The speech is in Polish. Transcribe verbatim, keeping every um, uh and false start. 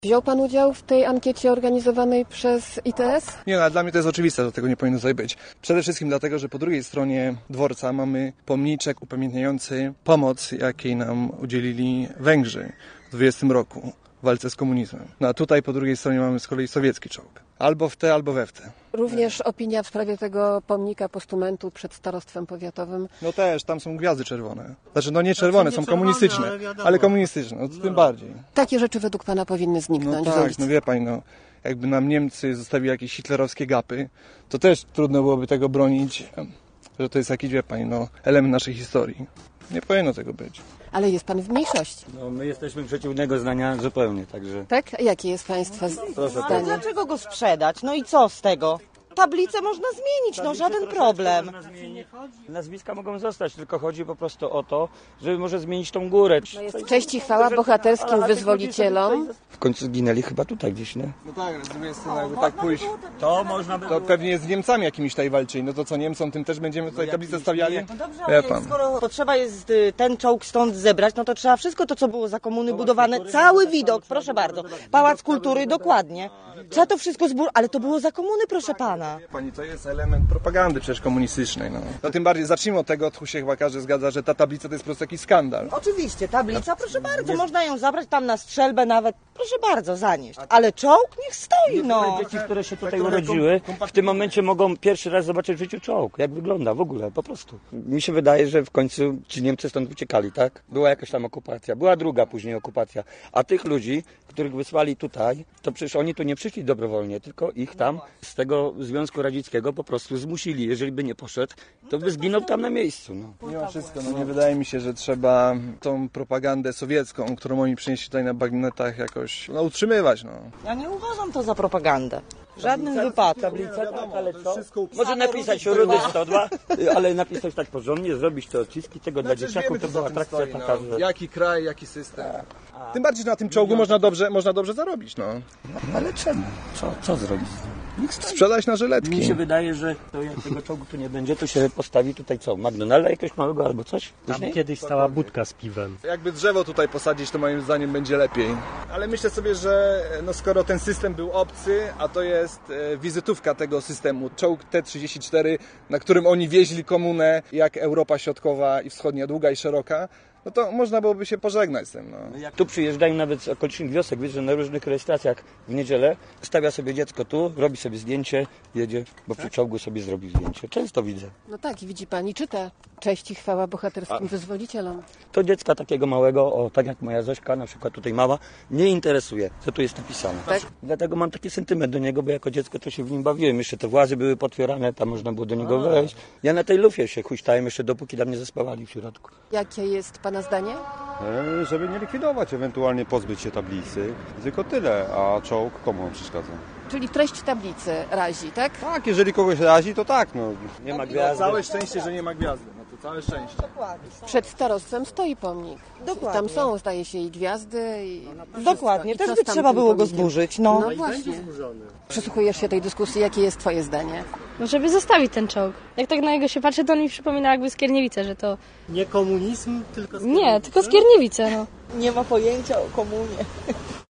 Wziął pan udział w tej ankiecie organizowanej przez I T S? Nie, no, ale dla mnie to jest oczywiste, że tego nie powinno tutaj być. Przede wszystkim dlatego, że po drugiej stronie dworca mamy pomniczek upamiętniający pomoc, jakiej nam udzielili Węgrzy w dwudziestym roku w walce z komunizmem. No a tutaj po drugiej stronie mamy z kolei sowiecki czołg. Albo w te, albo we w te. Również opinia w sprawie tego pomnika postumentu przed starostwem powiatowym. No też, tam są gwiazdy czerwone. Znaczy, no nie czerwone, są komunistyczne, ale, ale komunistyczne, no, tym bardziej. Takie rzeczy według pana powinny zniknąć. No tak, no wie pani, no, jakby nam Niemcy zostawili jakieś hitlerowskie gapy, to też trudno byłoby tego bronić, że to jest jakiś, wie pani, no, element naszej historii. Nie powinno tego być. Ale jest pan w mniejszości. No, my jesteśmy przeciwnego zdania zupełnie, także... Tak? A jakie jest państwa Proszę, zdanie? Ale dlaczego go sprzedać? No i co z tego? Tablicę można zmienić, no żaden problem. Nazwiska mogą zostać, tylko chodzi po prostu o to, żeby może zmienić tą górę. Cześć i chwała bohaterskim wyzwolicielom. W końcu zginęli chyba tutaj gdzieś, nie? No tak, ale z drugiej strony jakby tak pójść, To można by... to pewnie z Niemcami jakimiś tutaj walczyli. No to co, Niemcom tym też będziemy tutaj tablicę stawiali? No dobrze, Wie ale pan. skoro potrzeba jest y, ten czołg stąd zebrać, no to trzeba wszystko to, co było za komuny budowane, cały widok, proszę bardzo. Pałac Kultury, dokładnie. Trzeba to wszystko zbudować, ale to było za komuny, proszę pana. Pani, to jest element propagandy przecież komunistycznej. No, no tym bardziej, zacznijmy od tego, tu się chyba każdy zgadza, że ta tablica to jest po prostu jakiś skandal. Oczywiście, tablica, proszę bardzo, można ją zabrać tam na strzelbę nawet, proszę bardzo, zanieść. Ale czołg niech stoi, no. Dzieci, które się tutaj urodziły, w tym momencie mogą pierwszy raz zobaczyć w życiu czołg. Jak wygląda w ogóle, po prostu. Mi się wydaje, że w końcu ci Niemcy stąd uciekali, tak? Była jakaś tam okupacja, była druga później okupacja. A tych ludzi, których wysłali tutaj, to przecież oni tu nie przyszli dobrowolnie, tylko ich tam z tego Związku Radzieckiego po prostu zmusili. Jeżeli by nie poszedł, to by zginął tam na miejscu. No. Mimo wszystko, no nie wydaje mi się, że trzeba tą propagandę sowiecką, którą oni przynieśli tutaj na bagnetach jakoś no, utrzymywać. No. Ja nie uważam to za propagandę. W żadnym wypadku. Tablica, tak, ale co? Może napisać Rudy sto dwa, ale napisać tak porządnie, zrobić te odciski tego dla dzieciaków, to była atrakcja taka, że... Jaki kraj, jaki system. Tym bardziej, że na tym czołgu można dobrze, można dobrze zarobić. No. Ale czemu? Co, co zrobić? Sprzedać na żyletki. Mi się wydaje, że to jak tego czołgu tu nie będzie, to się postawi tutaj co? McDonalda jakiegoś małego albo coś? Tam Później? kiedyś stała budka z piwem. Jakby drzewo tutaj posadzić, to moim zdaniem będzie lepiej. Ale myślę sobie, że no skoro ten system był obcy, a to jest e, wizytówka tego systemu, czołg T trzydzieści cztery, na którym oni wieźli komunę, jak Europa Środkowa i Wschodnia, długa i szeroka, no to można byłoby się pożegnać z tym. No. Jak tu przyjeżdżają nawet z okolicznych wiosek, wiesz, że na różnych rejestracjach w niedzielę stawia sobie dziecko tu, robi sobie zdjęcie, jedzie, bo przy czołgu sobie zrobi zdjęcie. Często widzę. No tak, i widzi pani, czyta. Cześć i chwała bohaterskim wyzwolicielom. To dziecka takiego małego, o tak jak moja Zośka, na przykład tutaj mała, nie interesuje, co tu jest napisane. Tak? Dlatego mam taki sentyment do niego, bo jako dziecko to się w nim bawiłem. Jeszcze te włazy były potwierane, tam można było do niego wejść. Ja na tej lufie się huśtałem jeszcze dopóki tam nie zaspawali w środku. Jakie jest pana zdanie? E, żeby nie likwidować, ewentualnie pozbyć się tablicy. Tylko tyle, a czołg komu on przeszkadza? Czyli treść tablicy razi, tak? Tak, jeżeli kogoś razi, to tak. No. Nie ma No, gwiazdy. całe szczęście, że nie ma gwiazdy. No to całe szczęście. Przed starostwem stoi pomnik. Dokładnie. Tam są, zdaje się, i gwiazdy, i Dokładnie, I też co by z tamtym trzeba było go pomnikiem? zburzyć, no. No właśnie. Przysłuchujesz się tej dyskusji, jakie jest twoje zdanie? No żeby zostawić ten czołg. Jak tak na niego się patrzy, to on mi przypomina jakby Skierniewice, że to... Nie komunizm, tylko Nie, tylko Skierniewice, no. Nie ma pojęcia o komunie.